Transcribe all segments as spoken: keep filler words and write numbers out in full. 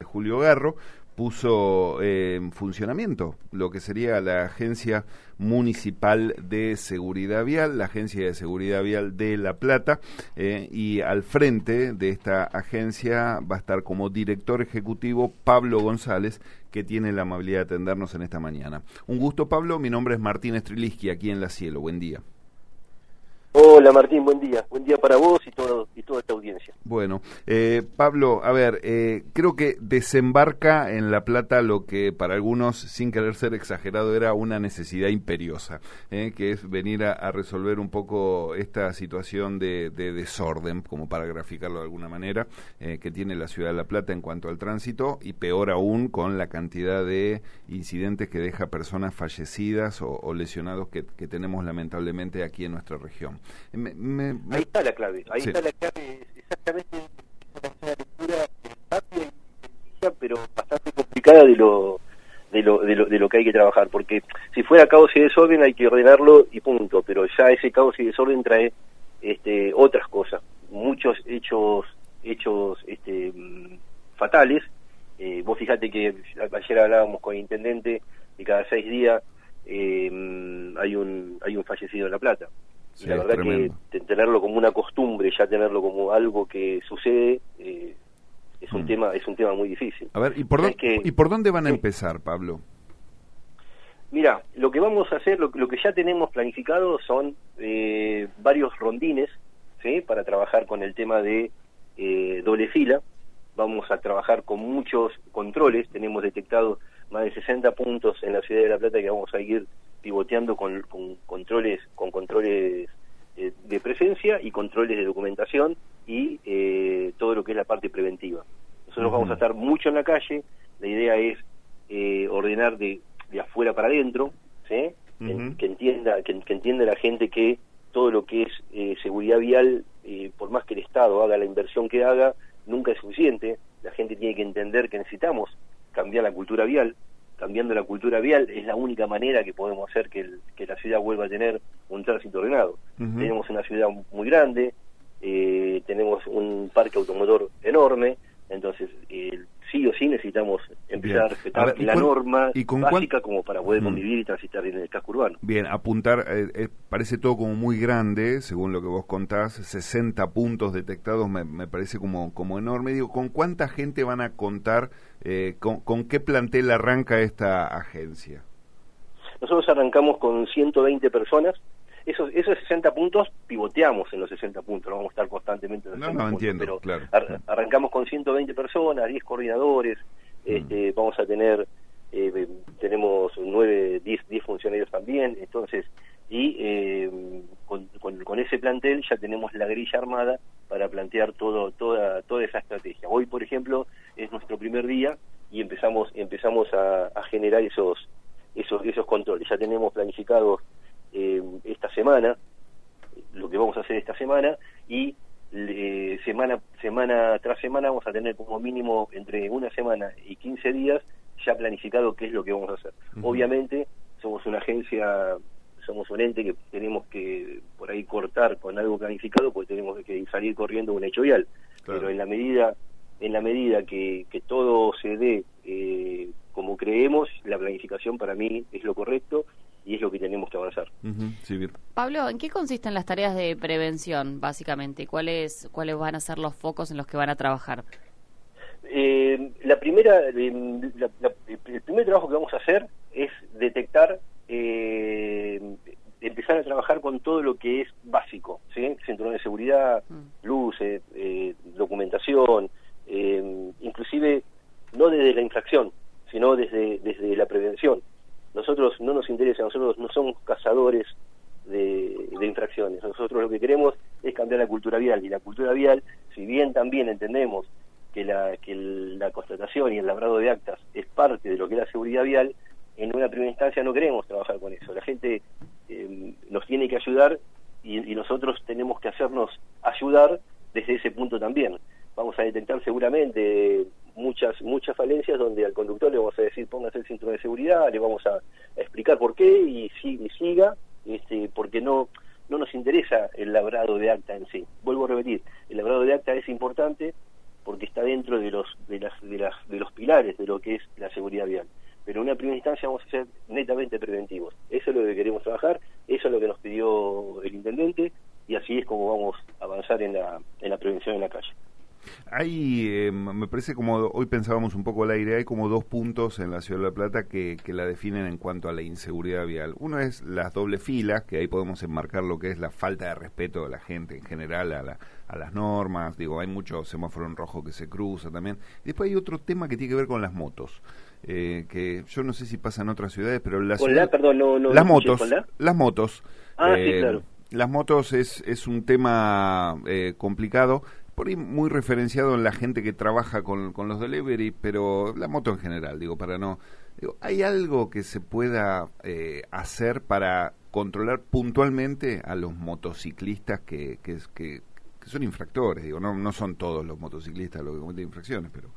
Julio Garro, puso eh, en funcionamiento lo que sería la Agencia Municipal de Seguridad Vial, la Agencia de Seguridad Vial de La Plata, eh, y al frente de esta agencia va a estar como director ejecutivo Pablo González, que tiene la amabilidad de atendernos en esta mañana. Un gusto, Pablo, mi nombre es Martín Streliski, aquí en La Cielo, buen día. Hola Martín, buen día, buen día para vos y todo y toda esta audiencia. Bueno, eh, Pablo, a ver, eh, creo que desembarca en La Plata lo que para algunos, sin querer ser exagerado, era una necesidad imperiosa, eh, que es venir a, a resolver un poco esta situación de, de desorden, como para graficarlo de alguna manera, eh, que tiene la ciudad de La Plata en cuanto al tránsito, y peor aún con la cantidad de incidentes que deja personas fallecidas o, o lesionados que, que tenemos lamentablemente aquí en nuestra región. Me, me, me... Ahí está la clave, ahí sí. está la clave, exactamente una lectura rápida y sencilla, pero bastante complicada de lo, de lo de lo de lo que hay que trabajar, porque si fuera caos y desorden hay que ordenarlo y punto, pero ya ese caos y desorden trae este otras cosas, muchos hechos hechos este fatales. Eh, vos fíjate que ayer hablábamos con el intendente y cada seis días eh, hay un hay un fallecido en La Plata. Sí, y la verdad tremendo. que tenerlo como una costumbre, ya tenerlo como algo que sucede, eh, es un mm. tema es un tema muy difícil. A ver, ¿y por, dónde, que, ¿y por dónde van a sí. empezar, Pablo? Mira, lo que vamos a hacer, lo, lo que ya tenemos planificado son eh, varios rondines, ¿sí? Para trabajar con el tema de eh, doble fila. Vamos a trabajar con muchos controles, tenemos detectado más de sesenta puntos en la ciudad de La Plata que vamos a ir pivoteando con, con controles con controles eh, de presencia y controles de documentación y eh, todo lo que es la parte preventiva. Nosotros uh-huh. vamos a estar mucho en la calle, la idea es eh, ordenar de, de afuera para adentro, ¿sí? Uh-huh. en, que entienda que, que entienda la gente que todo lo que es eh, seguridad vial, eh, por más que el Estado haga la inversión que haga, nunca es suficiente. La gente tiene que entender que necesitamos cambiar la cultura vial. Cambiando la cultura vial es la única manera que podemos hacer que, el, que la ciudad vuelva a tener un tránsito ordenado. Uh-huh. Tenemos una ciudad muy grande, eh, tenemos un parque automotor enorme, entonces eh, sí o sí necesitamos empezar Bien. a respetar a ver, la con, norma y con básica cuál... como para poder convivir uh-huh. y transitar en el casco urbano. Bien, apuntar, eh, eh, parece todo como muy grande, según lo que vos contás, sesenta puntos detectados me, me parece como, como enorme. Digo, ¿con cuánta gente van a contar? Eh, ¿con, ¿Con qué plantel arranca esta agencia? Nosotros arrancamos con ciento veinte personas. Esos, esos sesenta puntos, pivoteamos en los sesenta puntos, no vamos a estar constantemente en los no, sesenta no, puntos, entiendo, pero claro. ar arrancamos con ciento veinte personas, diez coordinadores, mm. este, vamos a tener, eh, tenemos nueve, diez, diez funcionarios también, entonces, y eh, con, con, con ese plantel ya tenemos la grilla armada para plantear todo, toda, toda esa estrategia. Hoy, por ejemplo, es nuestro primer día y empezamos, empezamos a, a generar esos, esos, esos controles. Ya tenemos planificados Eh, esta semana, lo que vamos a hacer esta semana, y eh, semana semana tras semana vamos a tener como mínimo entre una semana y quince días ya planificado qué es lo que vamos a hacer. Uh-huh. Obviamente somos una agencia, somos un ente que tenemos que por ahí cortar con algo planificado porque tenemos que salir corriendo un hecho vial, claro. Pero en la medida en la medida que, que todo se dé eh, como creemos, la planificación para mí es lo correcto y es lo que tenemos que avanzar. Uh-huh. Sí, bien. Pablo, ¿en qué consisten las tareas de prevención, básicamente? ¿Cuáles cuáles van a ser los focos en los que van a trabajar? Eh, la primera, eh, la, la, el primer trabajo que vamos a hacer es detectar, eh, empezar a trabajar con todo lo que es básico, ¿sí? Cinturón de seguridad, mm. luces, eh, documentación, eh, inclusive no desde la infracción, sino desde desde la prevención. Nosotros no nos interesa, nosotros no somos cazadores de, de infracciones, nosotros lo que queremos es cambiar la cultura vial, y la cultura vial, si bien también entendemos que la que el, la constatación y el labrado de actas es parte de lo que es la seguridad vial, en una primera instancia no queremos trabajar con eso. La gente eh, nos tiene que ayudar y, y nosotros tenemos que hacernos ayudar desde ese punto también. Vamos a detectar seguramente muchas muchas falencias donde al conductor le vamos a decir póngase el cinturón de seguridad, le vamos a, a explicar por qué y, y siga, este, porque no no nos interesa el labrado de acta en sí. Vuelvo a repetir, el labrado de acta es importante porque está dentro de los de las de las de los pilares de lo que es la seguridad vial. Pero en una primera instancia vamos a ser netamente preventivos. Eso es lo que queremos trabajar, eso es lo que nos pidió el intendente, y así es como vamos a avanzar en la en la prevención en la calle. Hay, eh, me parece como hoy pensábamos un poco al aire, hay como dos puntos en la Ciudad de La Plata que, que la definen en cuanto a la inseguridad vial. Uno es las dobles filas, que ahí podemos enmarcar lo que es la falta de respeto de la gente en general a, la, a las normas. Digo, hay mucho semáforo en rojo que se cruza también. Y después hay otro tema que tiene que ver con las motos, eh, que yo no sé si pasa en otras ciudades, pero en la ¿Con ciudad, la, perdón, no, no, las no motos, con la? las motos. Ah, eh, sí, claro. Las motos es, es un tema eh, complicado, por ahí muy referenciado en la gente que trabaja con, con los delivery, pero la moto en general, digo, para no... Digo, ¿hay algo que se pueda eh, hacer para controlar puntualmente a los motociclistas que, que, que, que son infractores? Digo, no, no son todos los motociclistas los que cometen infracciones, pero...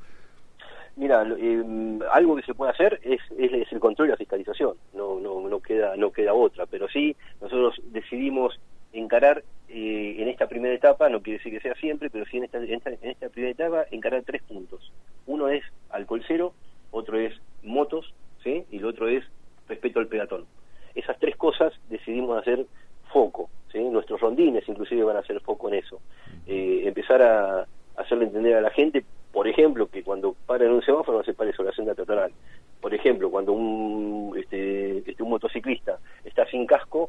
Mira, eh, algo que se puede hacer es, es, es el control y la fiscalización, no, no, no queda, no queda otra, pero sí, nosotros decidimos encarar eh, en esta primera etapa, no quiere decir que sea siempre, pero sí en esta, en esta, en esta primera etapa encarar tres puntos. Uno es alcohol cero, otro es motos, ¿sí? Y el otro es respeto al peatón. Esas tres cosas decidimos hacer foco, ¿sí? Nuestros rondines inclusive van a hacer foco en eso. Eh, empezar a hacerle entender a la gente, por ejemplo, que cuando para en un semáforo no se pare sobre la senda peatonal. Por ejemplo, cuando un, este, este, un motociclista está sin casco,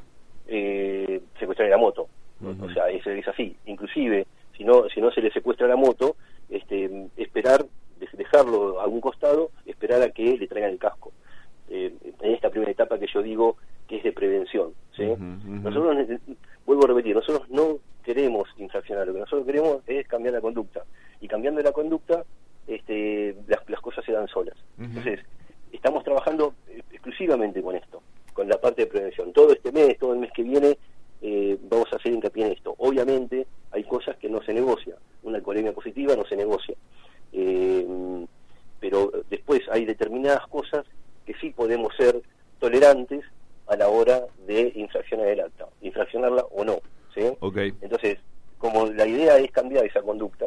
eh, secuestrar la moto. Uh-huh. O sea, es, es así. Inclusive, si no si no se le secuestra la moto, este, esperar, dejarlo a un costado, esperar a que le traigan el casco. Eh, en esta primera etapa que yo digo que es de prevención, ¿sí? Uh-huh, uh-huh. Nosotros, vuelvo a repetir, nosotros no queremos infraccionar, lo que nosotros queremos es cambiar la conducta, y cambiando la conducta este, las, las cosas se dan solas. Uh-huh. Entonces, estamos trabajando exclusivamente con esto, con la parte de prevención. Todo este mes, todo el mes que viene, eh, vamos a hacer hincapié en esto. Obviamente hay cosas que no se negocia, una alcoholemia positiva no se negocia, eh, pero después hay determinadas cosas que sí podemos ser tolerantes a la hora de infraccionar el acta, infraccionarla o no, ¿sí? Okay. Entonces, como la idea es cambiar esa conducta,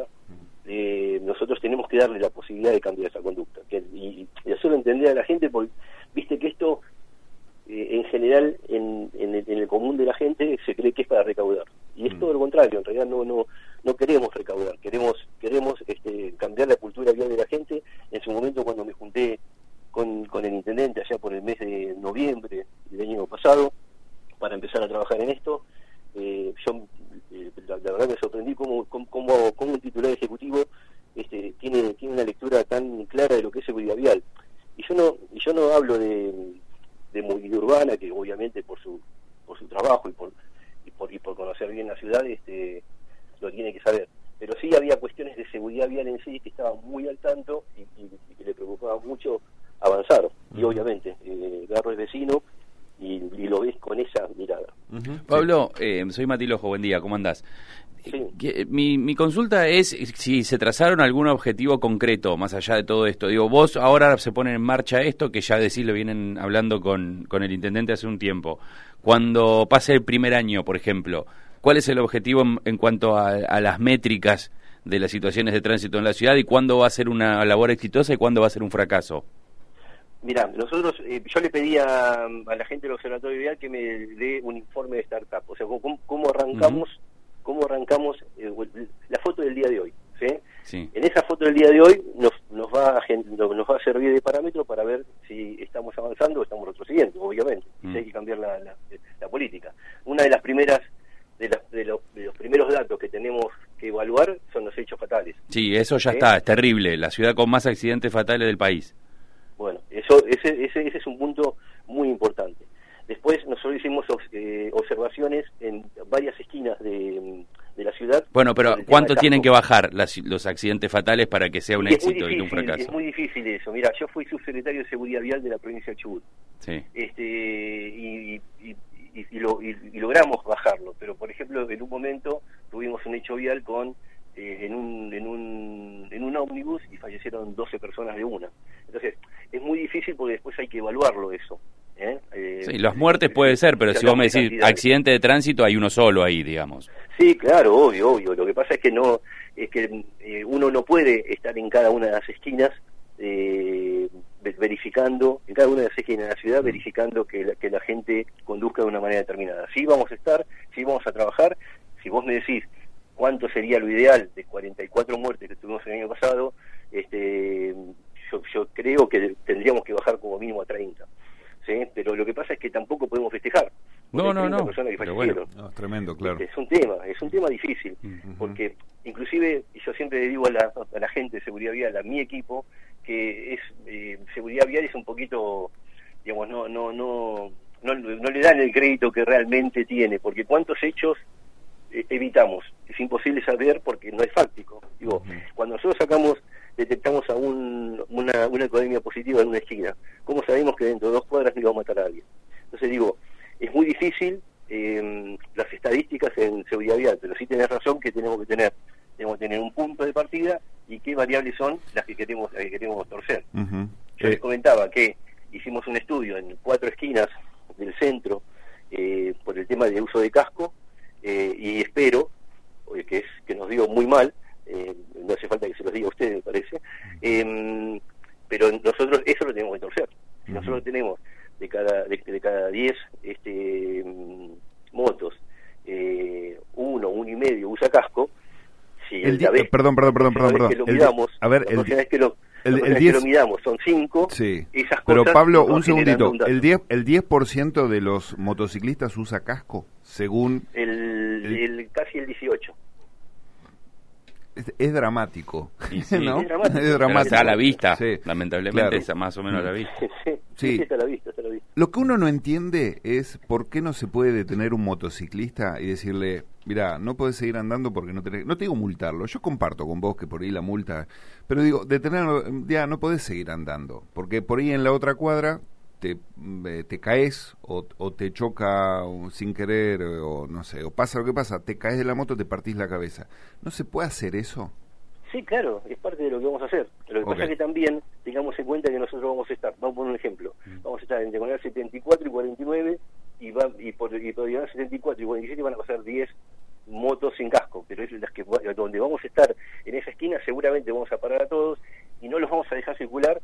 eh, nosotros tenemos que darle la posibilidad de cambiar esa conducta, que, y, y hacerlo entender a la gente, porque viste que esto eh, en general en, en, el, en el común de la gente se cree que es para recaudar, y es mm. todo lo contrario. En realidad no no no queremos recaudar, queremos queremos este, cambiar la cultura vial de la gente. En su momento, cuando me junté Con, con el intendente allá por el mes de noviembre del año pasado para empezar a trabajar en esto, eh, yo eh, la, la verdad me sorprendí cómo, cómo, cómo un titular ejecutivo este, tiene tiene una lectura tan clara de lo que es seguridad vial. Y yo no y yo no hablo de, de movilidad urbana, que obviamente por su por su trabajo y por y por, y por conocer bien la ciudad este, lo tiene que saber, pero sí había cuestiones de seguridad vial en sí que estaban muy al tanto y, y, y que le preocupaba mucho avanzar, y obviamente eh, Garro es vecino y, y lo ves con esa mirada. Uh-huh. Pablo, eh, soy Matilojo, buen día, ¿cómo andás? Sí. Que, mi, mi consulta es si se trazaron algún objetivo concreto más allá de todo esto. Digo, vos ahora se pone en marcha esto, que ya decís, lo vienen hablando con, con el intendente hace un tiempo. Cuando pase el primer año, por ejemplo, ¿cuál es el objetivo en, en cuanto a, a las métricas de las situaciones de tránsito en la ciudad, y cuándo va a ser una labor exitosa y cuándo va a ser un fracaso? Mirá, nosotros, eh, yo le pedí a, a la gente del Observatorio Vial que me dé un informe de startup, o sea, cómo, cómo arrancamos, uh-huh. cómo arrancamos eh, la foto del día de hoy, ¿sí? Sí. En esa foto del día de hoy nos, nos va a nos va a servir de parámetro para ver si estamos avanzando o estamos retrocediendo, obviamente, uh-huh. y si hay que cambiar la, la, la política. Una de las primeras de, la, de, lo, de los primeros datos que tenemos que evaluar son los hechos fatales. Sí, eso ya ¿sí? está, es terrible, la ciudad con más accidentes fatales del país. Bueno, eso ese, ese ese es un punto muy importante. Después nosotros hicimos eh, observaciones en varias esquinas de, de la ciudad. Bueno, pero ¿cuánto tienen que bajar las, los accidentes fatales para que sea un y éxito difícil, y no un fracaso? Es muy difícil eso. Mira, yo fui subsecretario de Seguridad Vial de la provincia de Chubut. Sí. Este, y, y, y, y, lo, y, y logramos bajarlo, pero por ejemplo en un momento tuvimos un hecho vial con eh, en un en un en un ómnibus y fallecieron doce personas de una. Entonces es muy difícil porque después hay que evaluarlo eso. ¿eh? Eh, sí, las muertes puede ser, pero si vos me decís accidente de tránsito, hay uno solo ahí, digamos. Sí, claro, obvio, obvio. Lo que pasa es que no es que eh, uno no puede estar en cada una de las esquinas eh, verificando, en cada una de las esquinas de la ciudad, verificando que la, que la gente conduzca de una manera determinada. Sí vamos a estar, sí vamos a trabajar. Si vos me decís cuánto sería lo ideal de cuarenta y cuatro muertes que tuvimos el año pasado, este, yo, yo creo que tendríamos que bajar como mínimo a treinta. ¿Sí? Pero lo que pasa es que tampoco podemos festejar. No, no, no. Pero bueno, no, es tremendo, claro. Es un tema, es un tema difícil, uh-huh. porque inclusive, y yo siempre le digo a la, a la gente de seguridad vial, a mi equipo, que es eh, seguridad vial es un poquito, digamos, no, no, no, no, no le dan el crédito que realmente tiene, porque cuántos hechos eh, evitamos, es imposible saber porque no es fáctico. Digo, uh-huh. cuando nosotros sacamos, detectamos a un, una, una epidemia positiva en una esquina, ¿cómo sabemos que dentro de dos cuadras no iba a matar a alguien? Entonces digo, es muy difícil eh, las estadísticas en seguridad vial, pero sí tenés razón que tenemos que tener tenemos que tener un punto de partida y qué variables son las que queremos, las que queremos torcer. Uh-huh. Yo eh. les comentaba que hicimos un estudio en cuatro esquinas del centro eh, por el tema de uso de casco eh, y espero, que es que nos dio muy mal, eh, no hace falta que se los diga a ustedes, me parece, eh, pero nosotros eso lo tenemos que torcer. Si uh-huh. nosotros tenemos de cada de, de cada diez este, motos, eh, uno, uno y medio usa casco. Si el, el día, vez, perdón, perdón, perdón, perdón, perdón. Que lo midamos, a ver, la el, vez que lo, el, el el diez, que lo midamos son cinco. Sí. Esas pero cosas Pablo, no un segundito. Un el diez, el diez por ciento de los motociclistas usa casco, según el, el, el casi el dieciocho. Es, es dramático, sí, sí. ¿no? Es dramático. Es dramático. Está a la vista, sí, lamentablemente, claro. está más o menos a la vista. Sí, sí, sí. sí, está a la vista, está a la vista. Lo que uno no entiende es por qué no se puede detener un motociclista y decirle, mira, no podés seguir andando porque no tenés... No te digo multarlo, yo comparto con vos que por ahí la multa... Pero digo, detenerlo, ya no podés seguir andando, porque por ahí en la otra cuadra te, te caes o, o te choca sin querer o no sé, o pasa lo que pasa, te caes de la moto, te partís la cabeza. ¿No se puede hacer eso? Sí, claro, es parte de lo que vamos a hacer. Lo que okay. pasa es que también tengamos en cuenta que nosotros vamos a estar, vamos a poner un ejemplo, mm. vamos a estar en diagonal setenta y cuatro y cuarenta y nueve y, va, y, por, y por diagonal setenta y cuatro y cuarenta y siete van a pasar diez motos sin casco, pero es las que donde vamos a estar en esa esquina seguramente vamos a parar a todos y no los vamos a dejar circular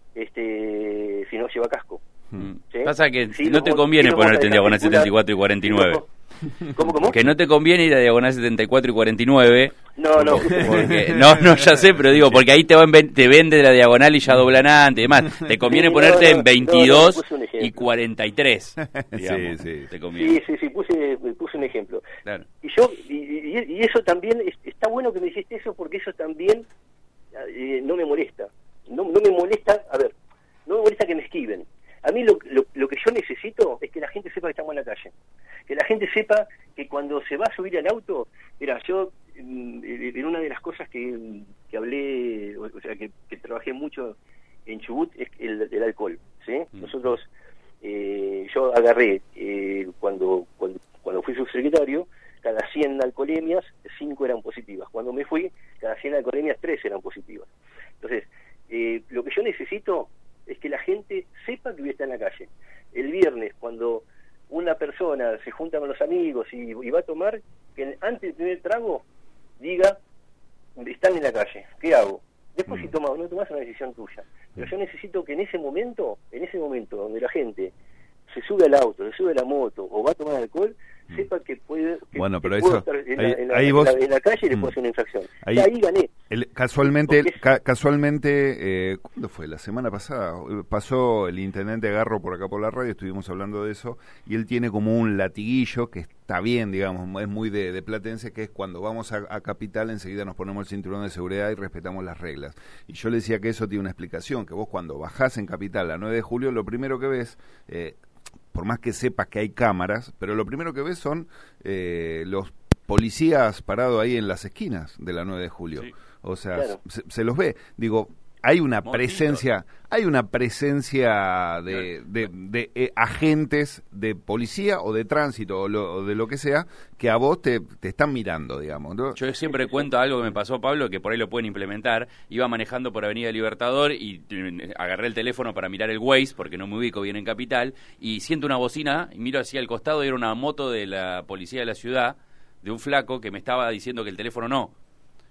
este si no lleva casco. Hmm. ¿Sí? Pasa que sí, no te conviene sí, ponerte en diagonal setenta y cuatro y cuarenta y nueve. ¿Cómo, cómo? Que no te conviene ir a diagonal setenta y cuatro y cuarenta y nueve. No, no. Porque, no, no, ya sé, pero digo, porque ahí te, van, te vende la diagonal y ya doblan antes y demás. Te conviene sí, ponerte no, no, en veintidós no, no, y cuarenta y tres. Digamos, sí, sí. Te conviene. Sí, sí, sí, puse, puse un ejemplo. Claro. Y yo, y, y, y eso también, es, está bueno que me dijiste eso porque eso también eh, no me molesta. No, no me molesta, a ver, no me molesta que me esquiven. A mí lo, lo, lo que yo necesito es que la gente sepa que estamos en la calle. Que la gente sepa que cuando se va a subir al auto, mira, yo en una de las cosas que, que hablé, o sea, que, que trabajé mucho en Chubut es el, el alcohol, ¿sí? Mm. Nosotros, eh, yo agarré, eh, cuando, cuando cuando fui subsecretario, cada cien alcoholemias, cinco eran positivas. Cuando me fui, cada cien alcoholemias, tres eran positivas. Entonces, eh, lo que yo necesito es que la gente sepa que voy a estar en la calle. El viernes, cuando una persona se junta con los amigos y, y va a tomar, que antes del primer trago diga, están en la calle, ¿qué hago? Después mm. si tomas o no tomas es una decisión tuya. Pero yo necesito que en ese momento, en ese momento donde la gente se sube al auto, se sube a la moto o va a tomar alcohol, mm. sepa que puede que, bueno, pero que eso, estar en, ahí, la, en, la, ahí en, vos, la, en la calle y le mm. puedo hacer una infracción. Ahí, y ahí gané. El, casualmente, ca, casualmente eh, ¿cuándo fue? La semana pasada pasó el intendente Garro por acá por la radio, estuvimos hablando de eso, y él tiene como un latiguillo que está bien, digamos, es muy de, de platense, que es cuando vamos a, a Capital enseguida nos ponemos el cinturón de seguridad y respetamos las reglas. Y yo le decía que eso tiene una explicación, que vos cuando bajás en Capital la nueve de julio, lo primero que ves... Eh, por más que sepas que hay cámaras, pero lo primero que ves son eh, los policías parados ahí en las esquinas de la nueve de julio. Sí. O sea, claro. se, se los ve. Digo, hay una Montito. presencia, hay una presencia de, de, de, de eh, agentes de policía o de tránsito o, lo, o de lo que sea, que a vos te, te están mirando, digamos, ¿no? Yo siempre cuento algo que me pasó, Pablo, que por ahí lo pueden implementar. Iba manejando por Avenida Libertador y agarré el teléfono para mirar el Waze, porque no me ubico bien en Capital, y siento una bocina, y miro hacia el costado y era una moto de la policía de la ciudad, de un flaco que me estaba diciendo que el teléfono no.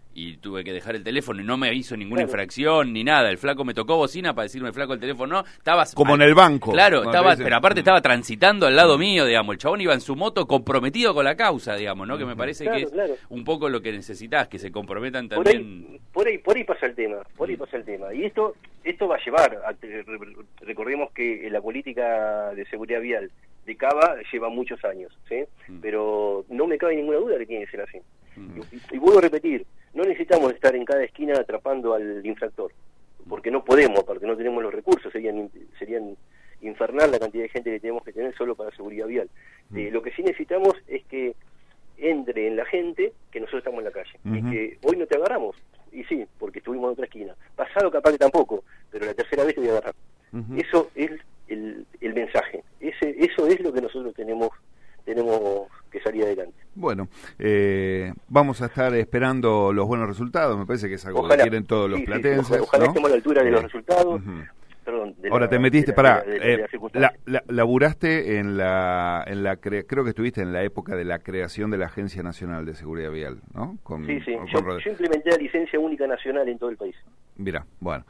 y tuve que dejar el teléfono y no me hizo ninguna Claro. infracción ni nada. El flaco me tocó bocina para decirme, flaco, el teléfono no. Estaba Como en el banco. Claro, Cuando estaba, te dicen- pero aparte estaba transitando al lado mío, digamos. El chabón iba en su moto comprometido con la causa, digamos, ¿no? Que me parece Claro, que es claro. un poco lo que necesitas, que se comprometan Por también. ahí, por ahí, por ahí pasa el tema, por ahí pasa el tema. Y esto, esto va a llevar, a, recordemos que la política de seguridad vial de Cava lleva muchos años, ¿sí? Mm. Pero no me cabe ninguna duda de que tiene que ser así. Mm. Y, y vuelvo a repetir, no necesitamos estar en cada esquina atrapando al infractor, porque no podemos, porque no tenemos los recursos, serían serían infernal la cantidad de gente que tenemos que tener solo para seguridad vial. Mm. Eh, lo que sí necesitamos es que entre en la gente que nosotros estamos en la calle, Ujú. y que hoy no te agarramos, y sí, porque estuvimos en otra esquina, pasado capaz que tampoco, pero la tercera vez te voy a agarrar. Ujú. Eso es el, el mensaje, ese eso es lo que nosotros tenemos tenemos que salir adelante. Bueno, eh, vamos a estar esperando los buenos resultados, me parece que es algo Ojalá. que quieren todos los Sí, sí, platenses. ojalá, ojalá ¿no? estemos a la altura de los Eh, resultados. ujú. Perdón, de Ahora la- te metiste, de la- pará, de la- de la eh, la, circunstancia. la- laburaste en la, en la cre- creo que estuviste en la época de la creación de la Agencia Nacional de Seguridad Vial, ¿no? Con, Sí, sí, con yo, Rodríguez. yo implementé la licencia única nacional en todo el país. Mira, bueno,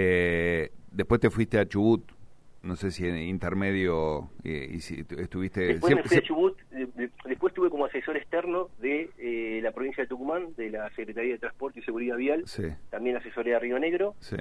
eh, después te fuiste a Chubut, no sé si en intermedio eh, y si tu- estuviste... Después siempre- me fui a sie- Chubut, de- de- después estuve como asesor externo de eh, la provincia de Tucumán, de la Secretaría de Transporte y Seguridad Vial, Sí, también asesoré a Río Negro, sí.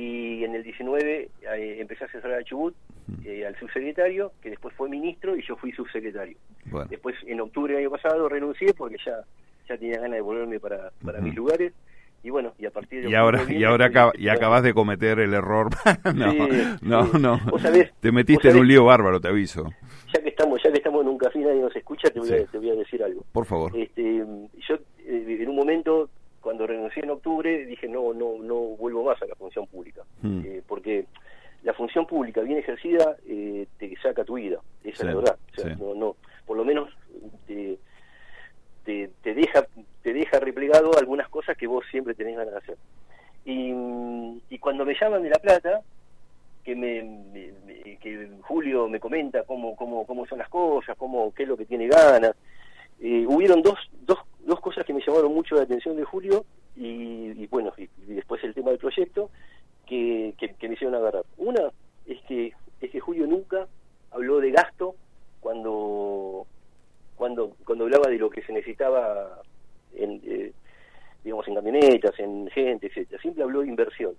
y en el diecinueve eh, empecé a asesorar a Chubut, eh, al subsecretario, que después fue ministro y yo fui subsecretario. Bueno, Después, en octubre del año pasado, renuncié porque ya ya tenía ganas de volverme para, para Ujú. mis lugares, y bueno, y a partir de... y ahora, octubre y viene, ahora estoy- acaba- estoy y acabas de cometer el error. no, Sí, no, sí. no. Vos sabés- te metiste vos en un sabés- lío bárbaro, te aviso. Ya que estamos ya que estamos en un café y nadie nos escucha, te voy, Sí. a, te voy a decir algo. Por favor. Este, yo eh, en un momento, cuando renuncié en octubre, dije no no no vuelvo más a la función pública, Mm. eh, porque la función pública bien ejercida eh, te saca tu vida, esa Sí, es la verdad. O sea, sí. no, no, por lo menos te, te, te deja te deja replegado algunas cosas que vos siempre tenés ganas de hacer. Y, y cuando me llaman de La Plata, que me, me- me- que Julio me comenta cómo cómo cómo son las cosas, cómo qué es lo que tiene ganas, eh, hubieron dos, dos dos cosas que me llamaron mucho la atención de Julio y, y bueno y, y después el tema del proyecto que, que, que me hicieron agarrar. Una es que es que Julio nunca habló de gasto cuando cuando cuando hablaba de lo que se necesitaba en eh, digamos en camionetas, en gente, etcétera. Siempre habló de inversión.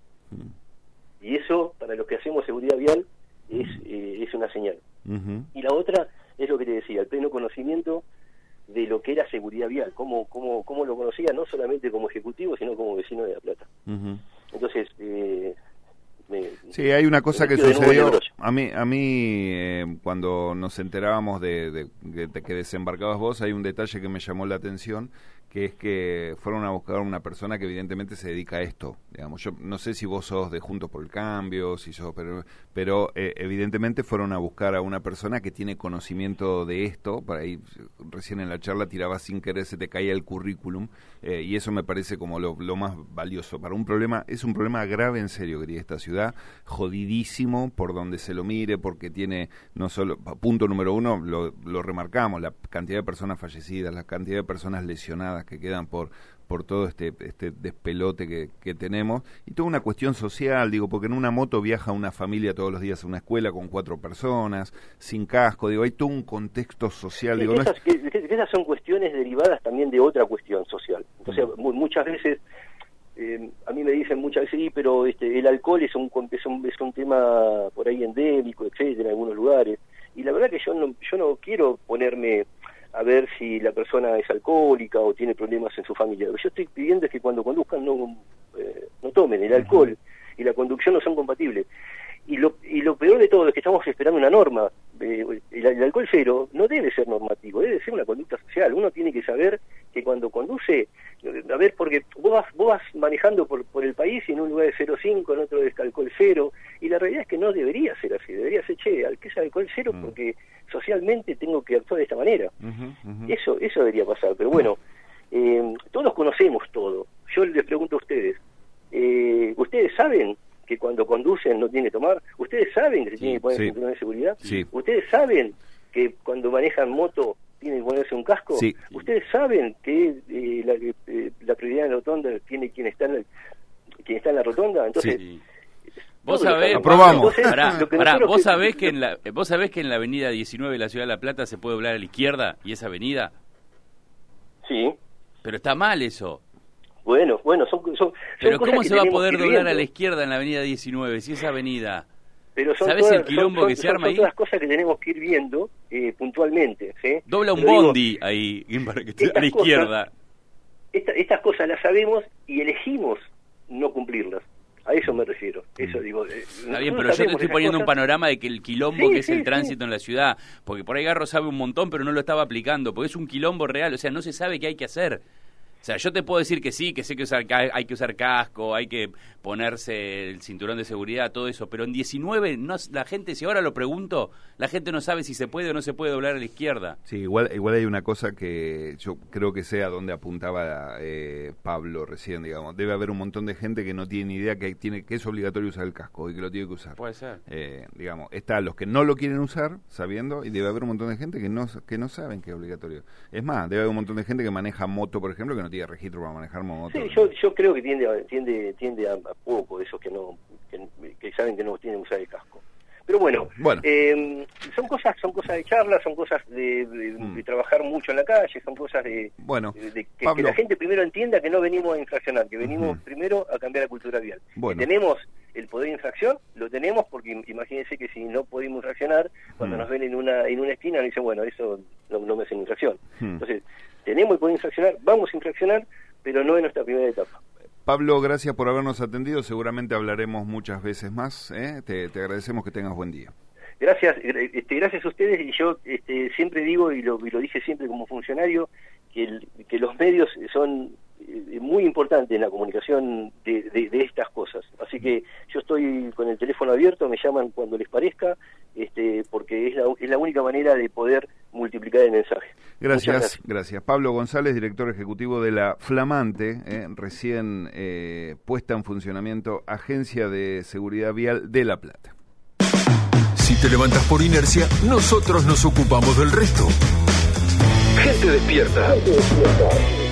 Y eso, para los que hacemos seguridad vial, es, eh, es una señal. Ujú. Y la otra es lo que te decía, el pleno conocimiento de lo que era seguridad vial, cómo, cómo, cómo lo conocía no solamente como ejecutivo, sino como vecino de La Plata. Ujú. Entonces, eh, me, Sí, hay una cosa me que metió de nuevo en el sucedió. brollo. A mí, a mí eh, cuando nos enterábamos de, de- de- de que desembarcabas vos, hay un detalle que me llamó la atención, que es que fueron a buscar a una persona que evidentemente se dedica a esto. Digamos, yo no sé si vos sos de Juntos por el Cambio, si sos, pero, pero eh, evidentemente fueron a buscar a una persona que tiene conocimiento de esto. Para ahí recién en la charla tiraba sin querer, se te caía el currículum, eh, y eso me parece como lo, lo más valioso para un problema. Es un problema grave, en serio, quería esta ciudad, jodidísimo por donde se lo mire, porque tiene no solo, punto número uno, lo, lo remarcamos, la cantidad de personas fallecidas, la cantidad de personas lesionadas que quedan por por todo este este despelote que, que tenemos, y toda una cuestión social, digo, porque en una moto viaja una familia todos los días a una escuela con cuatro personas, sin casco, digo, hay todo un contexto social, Sí, digo, no esas, es... que, que- que esas son cuestiones derivadas también de otra cuestión social. Entonces, mu- muchas veces, eh, a mí me dicen muchas veces, sí, pero este, el alcohol es un, es un es un tema por ahí endémico, etcétera, en algunos lugares. Y la verdad que yo no yo no quiero ponerme a ver si la persona es alcohólica o tiene problemas en su familia. Lo que yo estoy pidiendo es que cuando conduzcan no eh, no tomen. El alcohol y la conducción no son compatibles. Y lo, y lo peor de todo es que estamos esperando una norma. Eh, el, el alcohol cero no debe ser normativo, debe ser una conducta social. Uno tiene que saber que cuando conduce, eh, a ver, porque vos vas, vos vas manejando por, por el país y en un lugar de cero coma cinco, en otro es alcohol cero, y la realidad es que no debería ser así, debería ser, che, ¿qué es alcohol cero? Mm. Porque socialmente tengo que actuar de esta manera. Ujú, ujú. Eso eso debería pasar, pero bueno, eh, todos conocemos todo. Yo les pregunto a ustedes, eh, ¿ustedes saben que cuando conducen no tienen que tomar? ¿Ustedes saben que se Sí, tienen que poner sí. cinturón de seguridad? Sí. ¿Ustedes saben que cuando manejan moto tiene que ponerse un casco. Sí. Ustedes saben que eh, la, eh, la prioridad en la rotonda tiene quien está en la, quien está en la rotonda, entonces... Sí. Vos sabés, aprobamos. Entonces, pará, lo que pará, nosotros vos que- sabés que en la vos sabés que en la avenida diecinueve de la Ciudad de La Plata se puede doblar a la izquierda y esa avenida, Sí, pero está mal eso. bueno, bueno, son, son, son Pero cosas ¿cómo que se va a tenemos poder que ir doblar a la viendo. izquierda en la avenida diecinueve si esa avenida? Pero son ¿Sabés todas, el quilombo son- que se son- arma son ahí? todas cosas que tenemos que ir viendo eh, puntualmente, ¿sí? Dobla un Pero digo, bondi ahí para que esté a estas la cosas- izquierda. esta- estas cosas las sabemos y elegimos no cumplirlas. A eso me refiero. Eso digo. eh, Está bien, nosotros pero yo te sabemos estoy esas poniendo un cosas. panorama de que el quilombo Sí, que es sí, el sí. tránsito en la ciudad, porque por ahí Garro sabe un montón, pero no lo estaba aplicando, porque es un quilombo real, o sea, no se sabe qué hay que hacer. O sea, yo te puedo decir que sí, que sé que usar, ca- hay que usar casco, hay que ponerse el cinturón de seguridad, todo eso, pero en diecinueve, no, la gente, si ahora lo pregunto, la gente no sabe si se puede o no se puede doblar a la izquierda. Sí, igual, igual hay una cosa que yo creo que sea donde apuntaba eh, Pablo recién, digamos. Debe haber un montón de gente que no tiene ni idea que tiene que es obligatorio usar el casco y que lo tiene que usar. Puede ser. Eh, digamos, está los que no lo quieren usar, sabiendo, y debe haber un montón de gente que no que no saben que es obligatorio. Es más, debe haber un montón de gente que maneja moto, por ejemplo, que no tiene registro para manejar moto. Sí, yo, yo creo que tiende a, tiende, tiende a, a poco esos que no que, que saben que no tienen que usar el casco. Pero bueno, Bueno. eh, son cosas son cosas de charla, son cosas de, de, Mm. de trabajar mucho en la calle, son cosas de, Bueno, de- de que, que Pablo. la gente primero entienda que no venimos a infraccionar, que venimos Ujú. primero a cambiar la cultura vial. Bueno. Que tenemos el poder de infracción, lo tenemos porque im- imagínense que si no podemos infraccionar, cuando Mm. nos ven en una en una esquina nos dicen, bueno, eso no, no me hacen infracción. Mm. Entonces, tenemos el poder de infraccionar, vamos a infraccionar, pero no en nuestra primera etapa. Pablo, gracias por habernos atendido. Seguramente hablaremos muchas veces más. ¿eh? Te, te agradecemos que tengas buen día. Gracias, este, gracias a ustedes, y yo este, siempre digo, y lo, y lo dije siempre como funcionario, que, el- que los medios son eh, muy importantes en la comunicación de, de, de estas cosas. Así que yo estoy con el teléfono abierto, me llaman cuando les parezca, este, porque es la, es la única manera de poder multiplicar el mensaje. Gracias, Muchas gracias, gracias. Pablo González, director ejecutivo de la flamante, eh, recién eh, puesta en funcionamiento, Agencia de Seguridad Vial de La Plata. Si te levantas por inercia, nosotros nos ocupamos del resto. Gente despierta.